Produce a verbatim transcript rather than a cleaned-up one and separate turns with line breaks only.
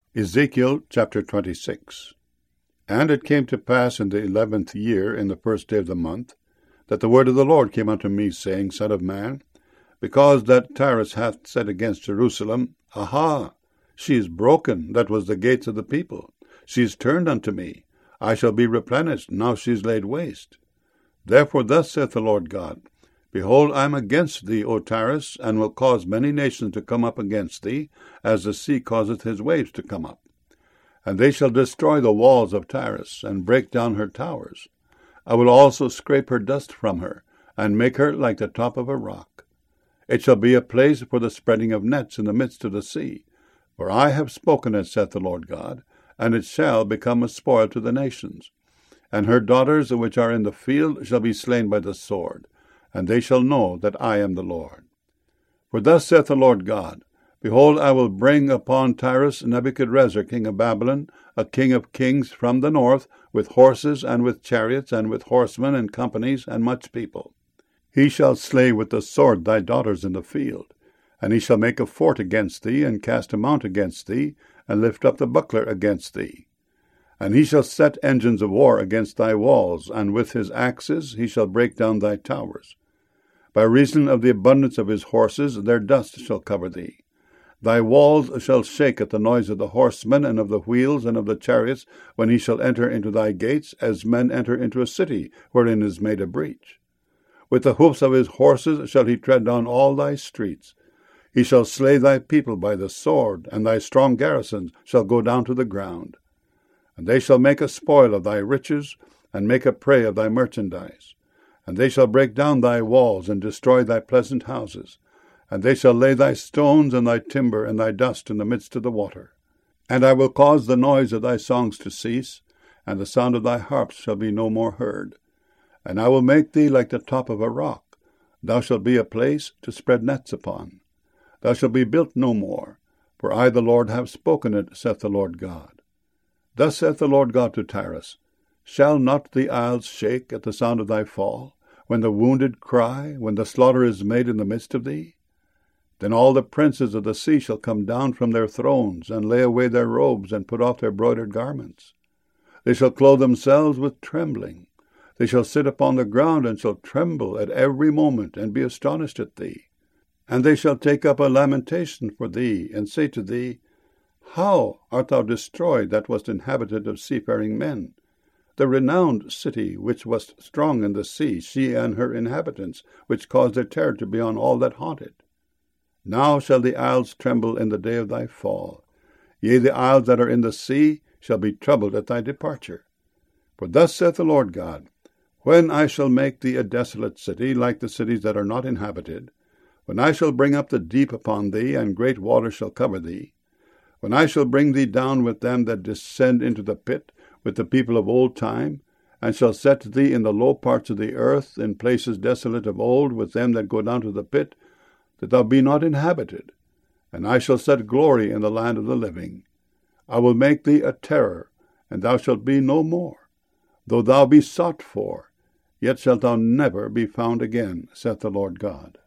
Ezekiel chapter twenty-six. And it came to pass in the eleventh year, in the first day of the month, that the word of the Lord came unto me, saying, Son of man, because that Tyrus hath said against Jerusalem, Aha, she is broken, that was the gates of the people. She is turned unto me. I shall be replenished, now she is laid waste. Therefore thus saith the Lord God, Behold, I am against thee, O Tyrus, and will cause many nations to come up against thee, as the sea causeth his waves to come up. And they shall destroy the walls of Tyrus, and break down her towers. I will also scrape her dust from her, and make her like the top of a rock. It shall be a place for the spreading of nets in the midst of the sea. For I have spoken it, saith the Lord God, and it shall become a spoil to the nations. And her daughters which are in the field shall be slain by the sword, and they shall know that I am the Lord. For thus saith the Lord God, Behold, I will bring upon Tyrus Nebuchadrezzar king of Babylon, a king of kings from the north, with horses and with chariots and with horsemen and companies and much people. He shall slay with the sword thy daughters in the field, and he shall make a fort against thee, and cast a mount against thee, and lift up the buckler against thee. And he shall set engines of war against thy walls, and with his axes he shall break down thy towers. By reason of the abundance of his horses, their dust shall cover thee. Thy walls shall shake at the noise of the horsemen, and of the wheels, and of the chariots, when he shall enter into thy gates, as men enter into a city, wherein is made a breach. With the hoofs of his horses shall he tread down all thy streets. He shall slay thy people by the sword, and thy strong garrisons shall go down to the ground. And they shall make a spoil of thy riches, and make a prey of thy merchandise. And they shall break down thy walls, and destroy thy pleasant houses. And they shall lay thy stones, and thy timber, and thy dust in the midst of the water. And I will cause the noise of thy songs to cease, and the sound of thy harps shall be no more heard. And I will make thee like the top of a rock. Thou shalt be a place to spread nets upon. Thou shalt be built no more, for I the Lord have spoken it, saith the Lord God. Thus saith the Lord God to Tyrus, Shall not the isles shake at the sound of thy fall, when the wounded cry, when the slaughter is made in the midst of thee? Then all the princes of the sea shall come down from their thrones, and lay away their robes, and put off their broidered garments. They shall clothe themselves with trembling. They shall sit upon the ground, and shall tremble at every moment, and be astonished at thee. And they shall take up a lamentation for thee, and say to thee, How art thou destroyed that wast inhabited of seafaring men? The renowned city which was strong in the sea, she and her inhabitants, which caused their terror to be on all that haunt it. Now shall the isles tremble in the day of thy fall. Yea, the isles that are in the sea shall be troubled at thy departure. For thus saith the Lord God, When I shall make thee a desolate city, like the cities that are not inhabited, when I shall bring up the deep upon thee, and great waters shall cover thee, when I shall bring thee down with them that descend into the pit, with the people of old time, and shall set thee in the low parts of the earth, in places desolate of old, with them that go down to the pit, that thou be not inhabited. And I shall set glory in the land of the living. I will make thee a terror, and thou shalt be no more. Though thou be sought for, yet shalt thou never be found again, saith the Lord God.